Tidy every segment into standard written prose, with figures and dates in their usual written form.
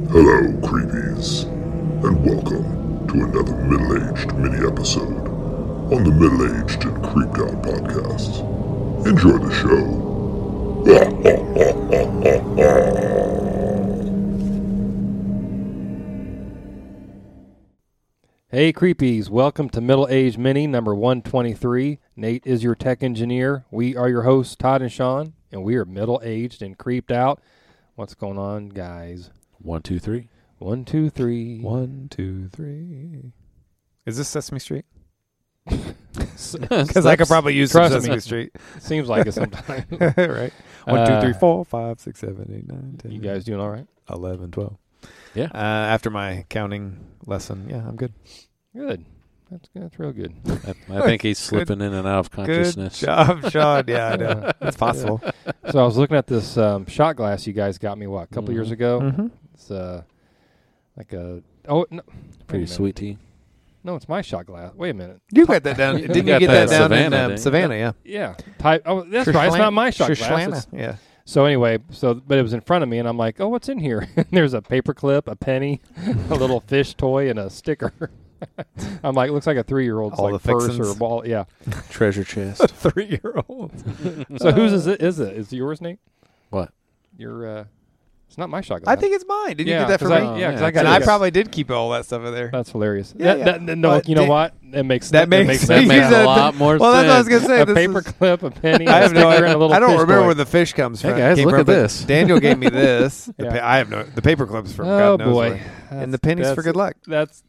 Hello, creepies, and welcome to another middle-aged mini-episode on the Middle-Aged and Creeped Out podcast. Enjoy the show. Hey creepies, welcome to Middle Age Mini number 123. Nate is your tech engineer. We are your hosts, Todd and Sean, and we are middle-aged and creeped out. What's going on, guys? 1, 2, 3. 1, 2, 3. 1, 2, 3. Is this Sesame Street? Because I could probably use some Trust Sesame me. Street. Seems like it sometimes. Right. 1, 2, 3, 4, 5, 6, 7, 8, 9, 10. You guys doing all right? 11, 12. Yeah. After my counting lesson, yeah, I'm good. Good. That's real good. I think he's slipping in and out of consciousness. Good job, Sean. Yeah, I know. It's possible. So I was looking at this shot glass you guys got me, a couple years ago? Mm-hmm. It's like a... Oh, no. Pretty Wait a sweet minute. tea. No, it's my shot glass. Wait a minute. You got that down. Didn't you got get that that down Savannah, in didn't you? Savannah? Yeah. Yeah. That's right. It's not my shot glass. Shoshana, It's- yeah. So anyway, but it was in front of me, and I'm like, oh, what's in here? There's a paper clip, a penny, a little fish toy, and a sticker. I'm like, looks like a 3-year-old's All like the purse fixins. or a ball. Yeah. Treasure chest. 3-year-old. So whose is it? Is it yours, Nate? What? Your it's not my shot glass. I think it's mine. Did you Yeah, get that for 'cause me? I- yeah, because I got And it. I probably did keep all that stuff in there. That's hilarious. Yeah, yeah. No, But you know Dan- what? That makes that makes That You makes said a lot more Well, that's what I was sense. going to say. a This paper is- clip, a penny. I have no sticker, and a little I don't fish remember toy. where the fish comes from. Hey, guys, came look from, at but this. Daniel gave me this. Yeah. I have the paper clips from Oh God knows boy, where. And the pennies for good luck. That's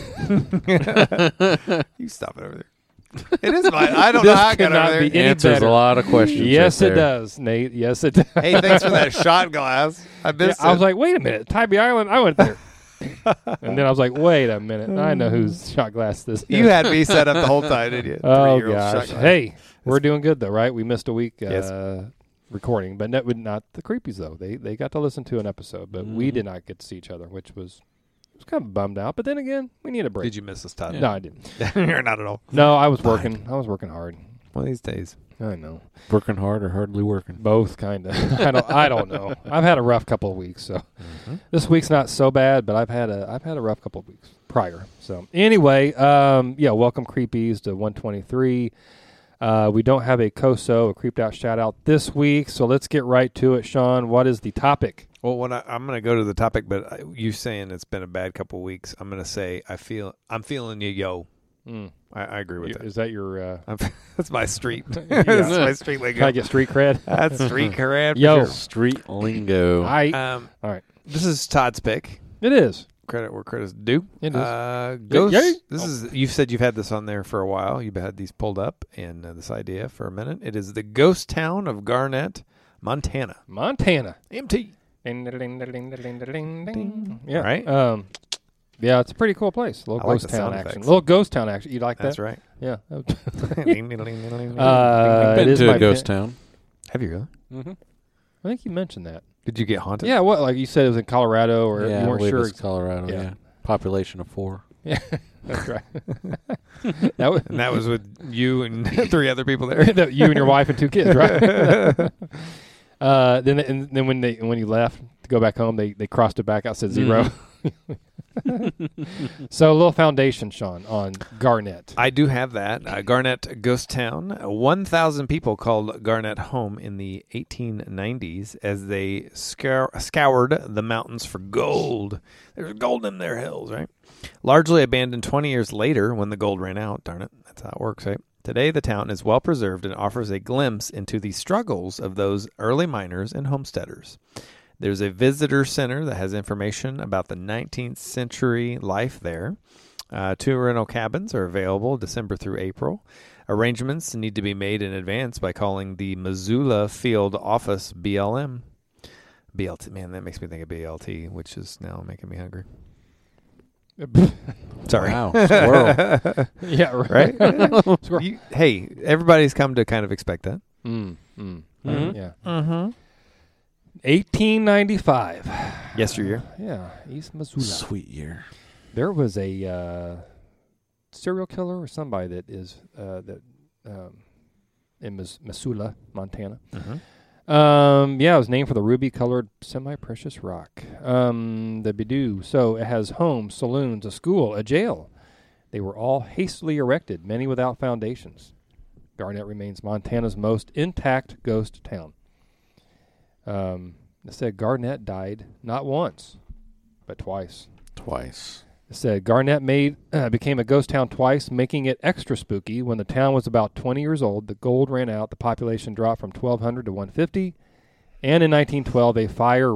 You stop it over there. It is mine. I don't This know how I got cannot over there. be any Answers better. a lot of questions. yes, right it there. does, Nate. Yes, it does. Hey, thanks for that shot glass. I Yeah, missed I was it. like, wait a minute, Tybee Island. I went there, and then I was like, wait a minute, I know whose shot glass this is. You had me set up the whole time, didn't you? Oh 3-year-old gosh. shot glass. Hey, we're doing good though, right? We missed a week Yes. recording, but not the creepies though. They got to listen to an episode, but we did not get to see each other, which was kind of bummed out. But then again, we need a break. Did you miss us, Todd? No, I didn't. You're not at all. No, I was working. I was working hard. One of these days. I know. Working hard or hardly working? Both kind of. I don't know. I've had a rough couple of weeks, so this week's not so bad. But I've had a rough couple of weeks prior. So anyway, welcome creepies to 123. We don't have a COSO, a creeped out shout out this week, so let's get right to it. Sean, what is the topic? Well, I'm going to go to the topic, but you saying it's been a bad couple of weeks, I'm going to say I'm feeling you, yo. I agree with that. Is that your? That's my street. Yeah. That's my street lingo. Can I get street cred? That's street cred. for Yo. sure. Street lingo. All right. This is Todd's pick. It is. Credit where credit's due. It is. Ghost. Yay. This is. You've said you've had this on there for a while. You've had these pulled up and this idea for a minute. It is the ghost town of Garnett, Montana. Montana. MT. Ding, ding, ding, ding, ding, ding, ding. Yeah. Right? Yeah, it's a pretty cool place. Little I like ghost the town sound action. effects. Little ghost town action. You like that? That's right. Yeah. Ding, ding, ding, ding, ding, ding. Been it is to my a ghost town. Have you really? Mm-hmm. I think you mentioned that. Did you get haunted? Yeah, what? Like you said, it was in Colorado, or Yeah, you I weren't believe sure. it's Colorado. Yeah. Yeah. Population of 4. Yeah, that's right. That was And that was with you and 3 other people there. you and your wife and 2 kids, right? Then when you left to go back home, they crossed it back out, said 0. So a little foundation, Sean, on Garnett. I do have that. Garnett Ghost Town. 1,000 people called Garnett home in the 1890s as they scoured the mountains for gold. There's gold in their hills, right? Largely abandoned 20 years later when the gold ran out. Darn it. That's how it works, right? Today, the town is well preserved and offers a glimpse into the struggles of those early miners and homesteaders. There's a visitor center that has information about the 19th century life there. 2 rental cabins are available December through April. Arrangements need to be made in advance by calling the Missoula Field Office BLM. BLT, man, that makes me think of BLT, which is now making me hungry. Sorry. Wow. Squirrel. Yeah, Right? Hey, everybody's come to kind of expect that. Mm-hmm. Yeah. 1895. Yesteryear. Yeah, East Missoula. Sweet year. There was a serial killer or somebody that is in Missoula, Montana. Yeah, it was named for the ruby-colored semi-precious rock. The Bidou. So it has homes, saloons, a school, a jail. They were all hastily erected, many without foundations. Garnett remains Montana's most intact ghost town. It said Garnett died not once, but twice. Twice. It said Garnett became a ghost town twice, making it extra spooky. When the town was about 20 years old, the gold ran out, the population dropped from 1,200 to 150, and in 1912, a fire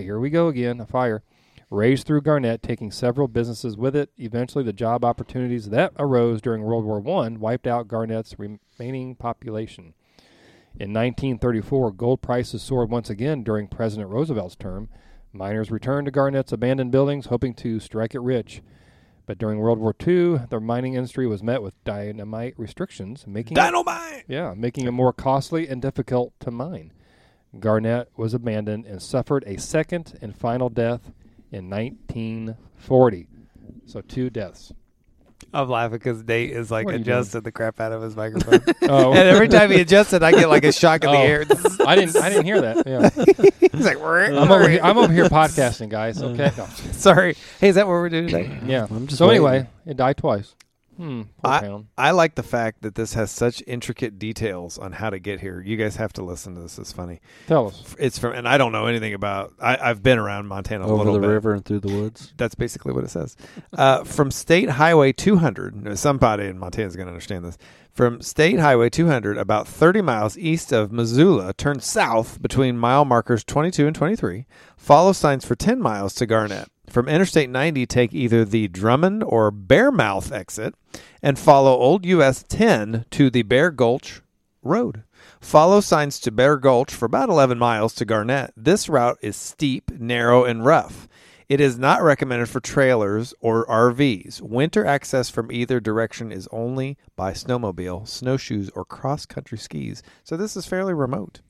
raged through Garnett, taking several businesses with it. Eventually, the job opportunities that arose during World War I wiped out Garnett's remaining population. In 1934, gold prices soared once again during President Roosevelt's term. Miners returned to Garnett's abandoned buildings, hoping to strike it rich. But during World War II, the mining industry was met with dynamite restrictions, making it more costly and difficult to mine. Garnett was abandoned and suffered a second and final death in 1940. So 2 deaths. I'm laughing because Nate is like What are you adjusted the crap out of his microphone. Oh, And every time he adjusts it, I get like a shock in the air. I didn't hear that. Yeah. He's like, I'm over here podcasting, guys. Okay. No. sorry. Hey, is that what we're doing today? Yeah. I'm just So waiting. anyway, it died twice. Poor town. I like the fact that this has such intricate details on how to get here. You guys have to listen to this. It's funny. Tell us. It's from, and I don't know anything about. I've been around Montana a Over little the bit. river and through the woods. That's basically what it says. From State Highway 200, somebody in Montana is going to understand this. From State Highway 200, about 30 miles east of Missoula, turn south between mile markers 22 and 23. Follow signs for 10 miles to Garnett. From Interstate 90, take either the Drummond or Bearmouth exit and follow Old US 10 to the Bear Gulch Road. Follow signs to Bear Gulch for about 11 miles to Garnett. This route is steep, narrow, and rough. It is not recommended for trailers or RVs. Winter access from either direction is only by snowmobile, snowshoes, or cross-country skis. So this is fairly remote.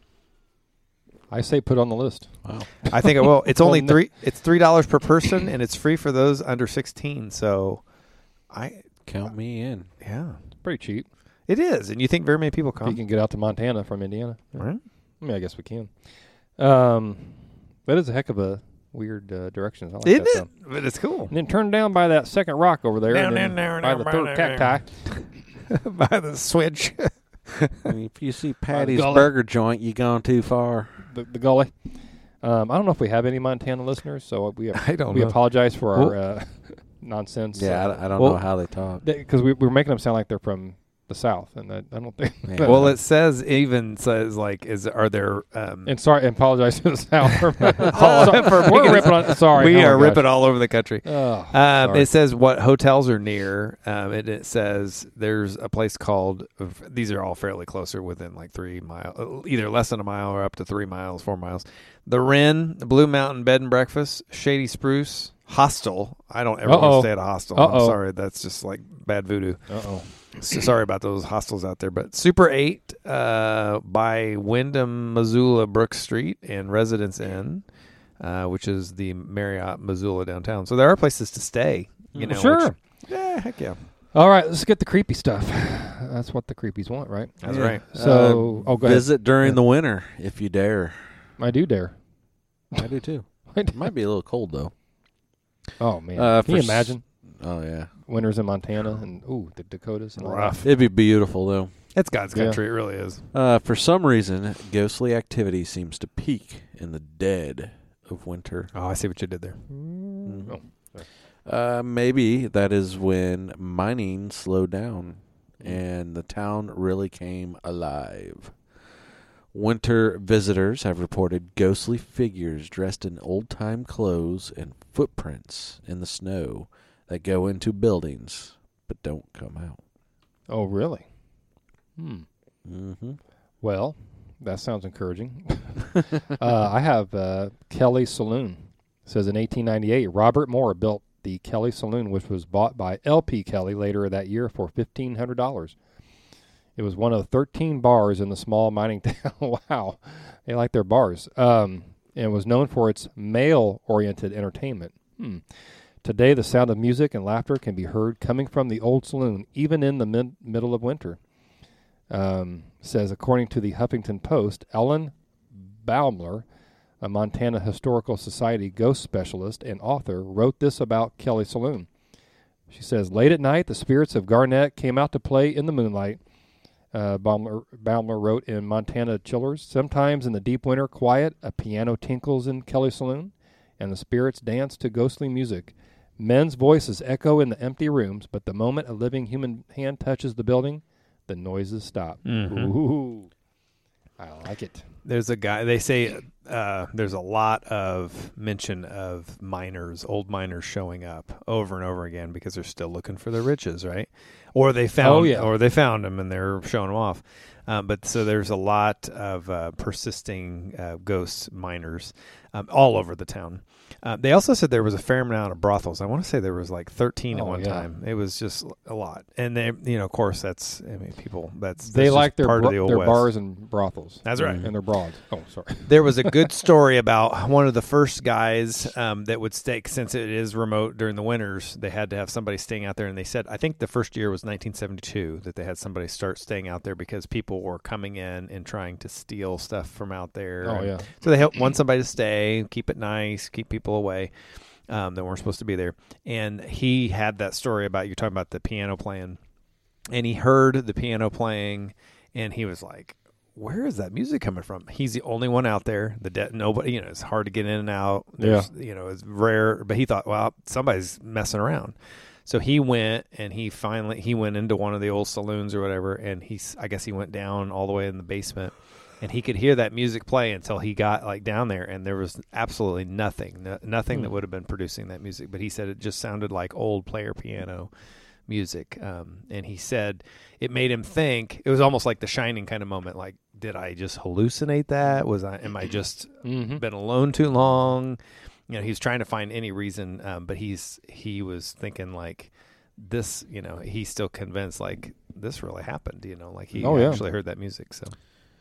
I say put on the list. Wow. I think it will. It's only Well, no- It's $3 per person, and it's free for those under 16. So, Count me in. yeah, Pretty cheap. it is. And you think very many people You come? can get out to Montana from Indiana. Right? I mean, I guess we can. That is a heck of a weird direction. I like Isn't that, it? though. But it's cool. And then turn down by that second rock over there. Down, and then down, by down, the down, third down, cacti. By the switch. And if you see Patty's gully. Burger Joint, you gone too far. The gully. I don't know if we have any Montana listeners, so we I don't we know. apologize for our nonsense. Yeah, I don't well- know how they talk. Because we're making them sound like they're from the South, and I don't think. Yeah. Well, it says like, are there? And sorry, and apologize to the South for for we're making ripping on. Sorry, we oh my are gosh. ripping all over the country. Oh, sorry. It says what hotels are near. It says there's a place called. These are all fairly closer, within like 3 miles, either less than a mile or up to 3 miles, 4 miles. The Wren, the Blue Mountain Bed and Breakfast, Shady Spruce, Hostel. I don't ever want Uh-oh. to stay at a hostel. I'm Uh-oh. sorry, that's just like bad voodoo. Uh-oh. So sorry about those hostels out there. But Super 8 by Wyndham, Missoula, Brook Street, and Residence Inn, which is the Marriott Missoula downtown. So there are places to stay. You know, Sure. which- yeah, heck yeah. All right, let's get the creepy stuff. That's what the creepies want, right? That's Yeah. right. So, go ahead. Visit during the winter if you dare. I do dare. I do too. I It might be a little cold though. Oh man, For can you s- imagine Oh yeah, winters in Montana and the Dakotas? And all that? Rough. it'd be beautiful though. It's God's Yeah. country. It really is. For some reason, ghostly activity seems to peak in the dead of winter. Oh, I see what you did there. Oh. Maybe that is when mining slowed down and the town really came alive. Winter visitors have reported ghostly figures dressed in old-time clothes and footprints in the snow that go into buildings but don't come out. Oh, really? Mm-hmm. Well, that sounds encouraging. I have Kelly Saloon. It says in 1898, Robert Moore built the Kelly Saloon, which was bought by L.P. Kelly later that year for $1,500. It was one of 13 bars in the small mining town. Wow. They like their bars. And was known for its male-oriented entertainment. Today, the sound of music and laughter can be heard coming from the old saloon, even in the middle of winter. Says, according to the Huffington Post, Ellen Baumler, a Montana Historical Society ghost specialist and author, wrote this about Kelly Saloon. She says, late at night, the spirits of Garnett came out to play in the moonlight. Baumler wrote in Montana Chillers, sometimes in the deep winter quiet, a piano tinkles in Kelly Saloon, and the spirits dance to ghostly music. Men's voices echo in the empty rooms, but the moment a living human hand touches the building, the noises stop. Mm-hmm. Ooh, I like it. There's a guy, they say there's a lot of mention of miners, old miners showing up over and over again because they're still looking for their riches, right? Or they found them and they're showing them off. But so there's a lot of persisting ghost miners all over the town. They also said there was a fair amount of brothels. I want to say there was like 13 at one time. It was just a lot. And they, of course, they like their part of the old their West. bars and brothels. That's right. And their broads. Oh, sorry. There was a good story about one of the first guys that would stay, since it is remote during the winters, they had to have somebody staying out there. And they said, I think the first year was 1972 that they had somebody start staying out there because people were coming in and trying to steal stuff from out there. Oh, yeah. So they want somebody to stay, keep it nice, keep people away that weren't supposed to be there. And he had that story about, you're talking about the piano playing, and he heard the piano playing, and he was like, where is that music coming from? He's the only one out there. Nobody, it's hard to get in and out. It's rare, but he thought, well, somebody's messing around. So he went and he went into one of the old saloons or whatever, and I guess he went down all the way in the basement, and he could hear that music play until he got like down there, and there was absolutely nothing that would have been producing that music. But he said it just sounded like old player piano music, and he said it made him think. It was almost like the Shining kind of moment. Like, did I just hallucinate that? Am I just been alone too long? He's trying to find any reason, but he was thinking like this. He's still convinced like this really happened. Like he actually heard that music. So,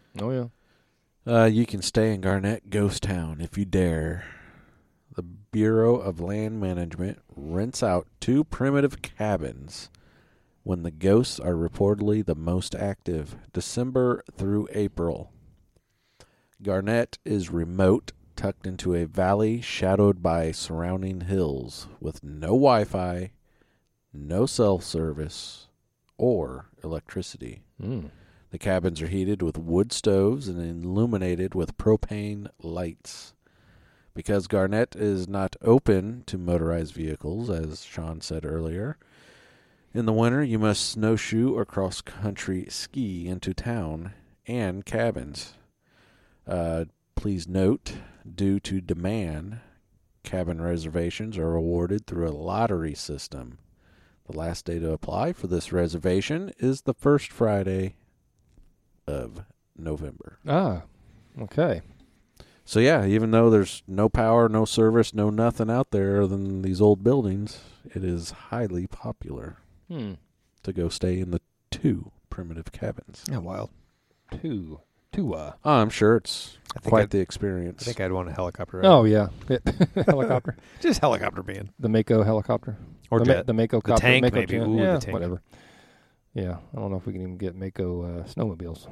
you can stay in Garnett Ghost Town if you dare. The Bureau of Land Management rents out 2 primitive cabins when the ghosts are reportedly the most active, December through April. Garnett is remote, tucked into a valley shadowed by surrounding hills with no Wi-Fi, no cell service, or electricity. The cabins are heated with wood stoves and illuminated with propane lights. Because Garnett is not open to motorized vehicles, as Sean said earlier, in the winter you must snowshoe or cross-country ski into town and cabins. Please note, due to demand, cabin reservations are awarded through a lottery system. The last day to apply for this reservation is the first Friday of November. Okay. So yeah, even though there's no power, no service, no nothing out there other than these old buildings, it is highly popular to go stay in the 2 primitive cabins. yeah, wild. Two. I'm sure it's think quite the experience. I think I'd want a helicopter. Oh, yeah. Helicopter. Just helicopter being. The Mako helicopter. Or the jet. The Mako The copter. tank, Mako maybe. jet. Ooh, yeah, the tank. whatever. Yeah, I don't know if we can even get Mako snowmobiles.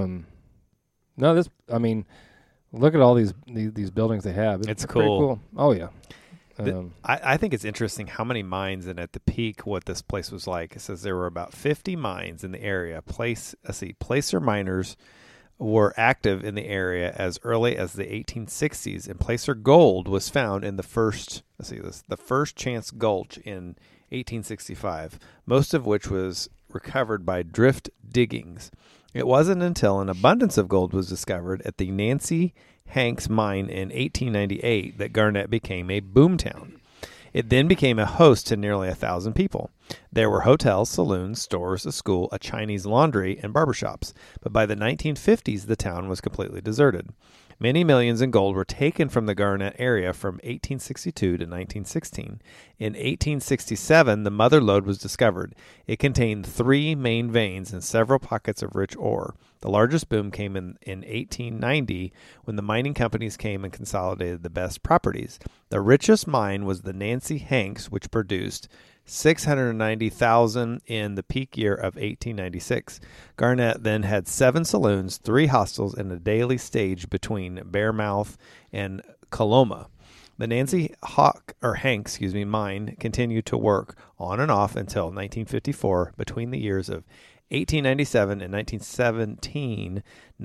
Look at all these buildings they have. It's pretty cool. Oh, yeah. I think it's interesting how many mines, and at the peak, what this place was like. It says there were about 50 mines in the area. Placer miners were active in the area as early as the 1860s, and placer gold was found in the first Chance Gulch in 1865, most of which was recovered by drift diggings. It wasn't until an abundance of gold was discovered at the Nancy Hanks mine in 1898 that Garnett became a boomtown. It then became a host to nearly 1,000 people. There were hotels, saloons, stores, a school, a Chinese laundry, and barbershops. But by the 1950s, the town was completely deserted. Many millions in gold were taken from the Garnett area from 1862 to 1916. In 1867, the Mother Lode was discovered. It contained 3 main veins and several pockets of rich ore. The largest boom came in 1890 when the mining companies came and consolidated the best properties. The richest mine was the Nancy Hanks, which produced 690,000 in the peak year of 1896. Garnett then had 7 saloons, 3 hostels, and a daily stage between Bearmouth and Coloma. The Nancy Hank mine continued to work on and off until 1954. Between the years of 1897 and 1917,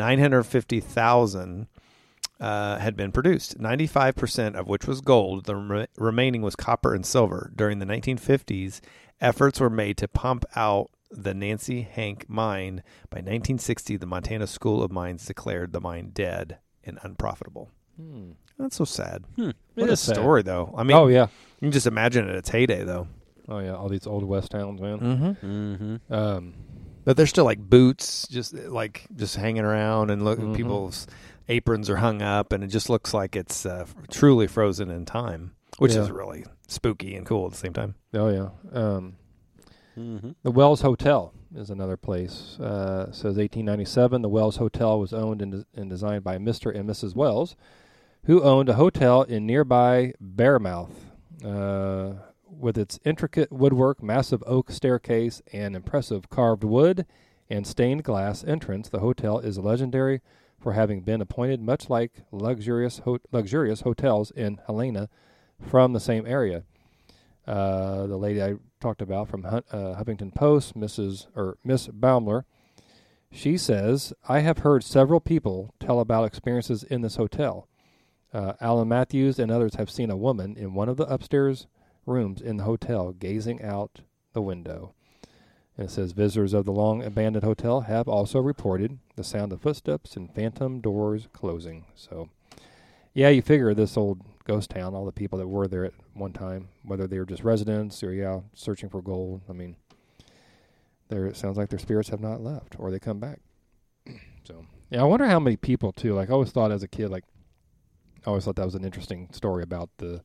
950,000 had been produced, 95% of which was gold. The remaining was copper and silver. During the 1950s, efforts were made to pump out the Nancy Hank mine. By 1960, the Montana School of Mines declared the mine dead and unprofitable. That's so sad. What It a is sad. story, though. I mean, Oh yeah. you can just imagine it at its heyday, though. Oh yeah. All these old West towns, man. Mm-hmm. But there's still like boots, just hanging around, and look, people's aprons are hung up, and it just looks like it's truly frozen in time, which is really spooky and cool at the same time. Oh yeah. The Wells Hotel is another place. Says 1897. The Wells Hotel was owned and designed by Mr. and Mrs. Wells, who owned a hotel in nearby Bearmouth. With its intricate woodwork, massive oak staircase, and impressive carved wood and stained glass entrance, the hotel is legendary for having been appointed, much like luxurious hotels in Helena from the same area. The lady I talked about from Huffington Post, Miss Baumler, she says, I have heard several people tell about experiences in this hotel. Alan Matthews and others have seen a woman in one of the upstairs rooms in the hotel gazing out the window. And it says visitors of the long-abandoned hotel have also reported the sound of footsteps and phantom doors closing. So, yeah, you figure this old ghost town, all the people that were there at one time, whether they were just residents or, searching for gold, I mean, it sounds like their spirits have not left or they come back. So, yeah, I wonder how many people, too. Like, I always thought as a kid, I always thought that was an interesting story about the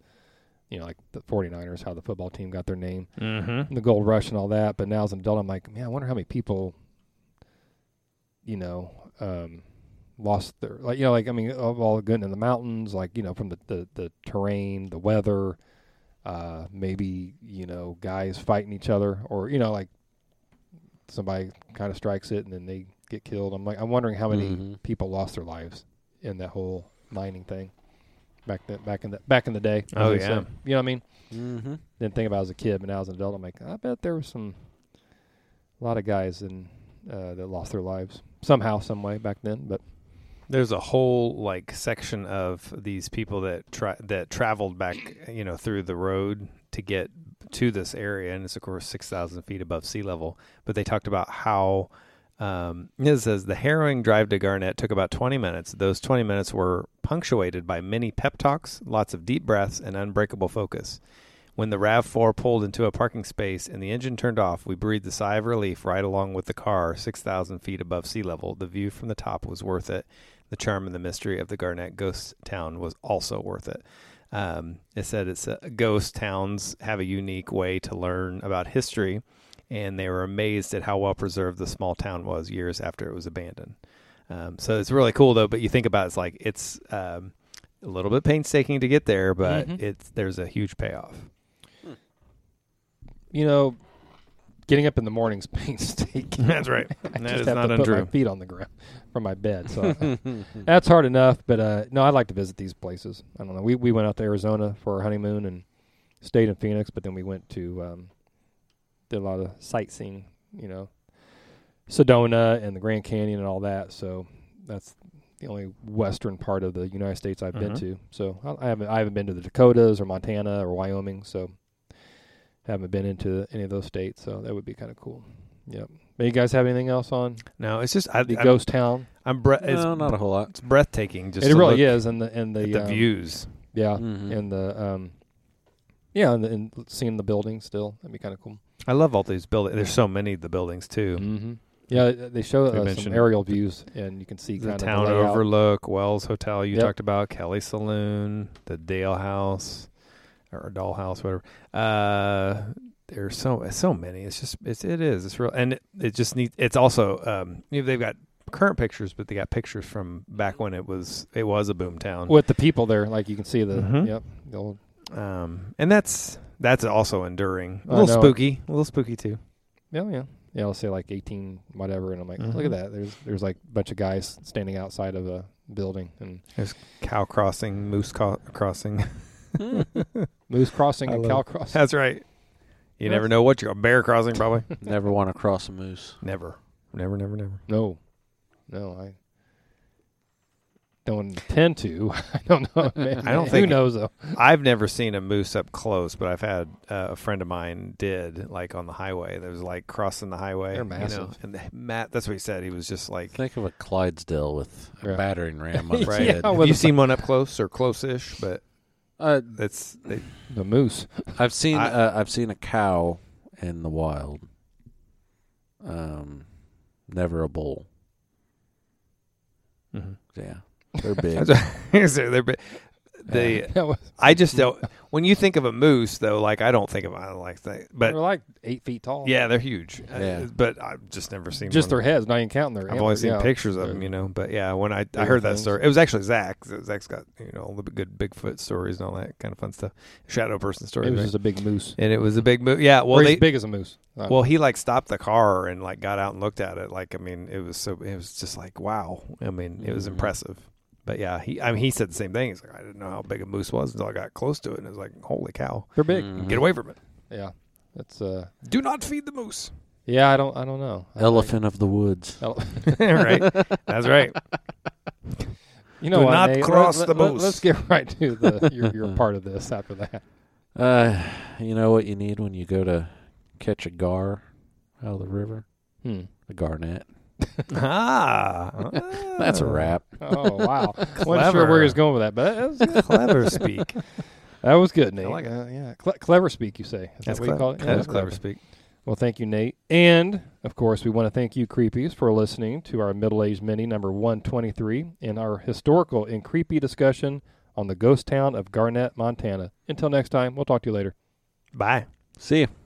49ers, how the football team got their name, and the gold rush and all that. But now as an adult, I'm like, man, I wonder how many people, lost their, of all getting in the mountains, from the terrain, the weather, maybe, guys fighting each other, or, somebody kind of strikes it and then they get killed. I'm wondering how many people lost their lives in that whole mining thing. Back in the day. Oh, yeah. You know what I mean? Mm-hmm. Didn't think about it as a kid, but now as an adult, I'm like, I bet there was a lot of guys that lost their lives somehow, some way back then. But there's a whole section of these people that traveled back, through the road to get to this area, and it's of course 6,000 feet above sea level. But they talked about how. It says the harrowing drive to Garnett took about 20 minutes. Those 20 minutes were punctuated by many pep talks, lots of deep breaths, and unbreakable focus. When the RAV4 pulled into a parking space and the engine turned off, we breathed a sigh of relief right along with the car, 6,000 feet above sea level. The view from the top was worth it. The charm and the mystery of the Garnett ghost town was also worth it. It said ghost towns have a unique way to learn about history, and they were amazed at how well preserved the small town was years after it was abandoned. So it's really cool, though. But you think about it's a little bit painstaking to get there, but there's a huge payoff. Getting up in the morning's painstaking. That's right. I That just is have not to untrue. put my feet on the ground from my bed, so that's hard enough. But no, I'd like to visit these places. I don't know. We went out to Arizona for our honeymoon and stayed in Phoenix, but then we went to did a lot of sightseeing, Sedona and the Grand Canyon and all that. So that's the only western part of the United States I've been to. So I haven't been to the Dakotas or Montana or Wyoming. So haven't been into any of those states. So that would be kind of cool. Yep. But you guys have anything else on No, it's just the ghost town? No, not a whole lot. It's breathtaking. Just It to really look is, and the at the views. Yeah, Mhm. and the and seeing the buildings still, that'd be kind of cool. I love all these buildings. There's so many of the buildings too. Mm-hmm. Yeah, they show They some mentioned aerial views, and you can see The kind town of the layout. overlook, Wells Hotel you Yep. talked about, Kelly Saloon, the Dale House or Doll House, whatever. There's so many. It's real, and it just needs. It's also they've got current pictures, but they got pictures from back when it was a boom town. with the people there. Like you can see the Mhm. the old And that's also enduring. A I little know. spooky. A little spooky too. Yeah. I'll say like 18 whatever, and I'm like, look at that. There's like a bunch of guys standing outside of a building, and There's cow crossing, moose crossing. moose crossing and I cow love- crossing. That's right. You never know what you're bear crossing probably. Never want to cross a moose. Never. No, I don't intend to. I don't know. Man. I don't Who think- knows though. I've never seen a moose up close, but I've had a friend of mine did, like on the highway. There was like crossing the highway. They're massive. And Matt, that's what he said. He was just like, Think of a Clydesdale with a Yeah. battering ram on its right. Yeah, head. with Have you a- seen one up close or close-ish? But it's The moose. I've seen a cow in the wild. Never a bull. Yeah, they're big. they're big. That was- I just don't. When you think of a moose, though, like I don't think of that. But they're like 8 feet tall. yeah, they're huge. Yeah. But I've just never seen Just one. their heads, not even counting their. I've only antlers, seen yeah. pictures of them, But yeah, when I heard that things. story, it was actually Zach. Zach's got all the good Bigfoot stories and all that kind of fun stuff. Shadow person stories, It was right? just a big moose. And it was a big moose. Yeah, well, Or he's big as a moose. well, he like stopped the car and like got out and looked at it. Like, I mean, it was just like wow. I mean, it was impressive. But yeah, he said the same thing. He's like, I didn't know how big a moose was until I got close to it, and it was like, holy cow, They're big. get away from it. Yeah, that's Do not feed the moose. Yeah, I don't know. Elephant of the woods. Right, that's right. You know Do what? not Nate? cross the moose. Let's get right to your part of this after that. You know what you need when you go to catch a gar out of the river? A garnet. That's a wrap. Oh wow! Wasn't sure where he was going with that, but that was, Clever speak. that was good, Nate. I like it. Yeah, clever speak. You say is That's that what you call it? That Yeah, is clever speak. Well, thank you, Nate. And, of course, we want to thank you, Creepies, for listening to our Middle-Aged Mini number 123 and our historical and creepy discussion on the ghost town of Garnett, Montana. Until next time, we'll talk to you later. Bye. See ya.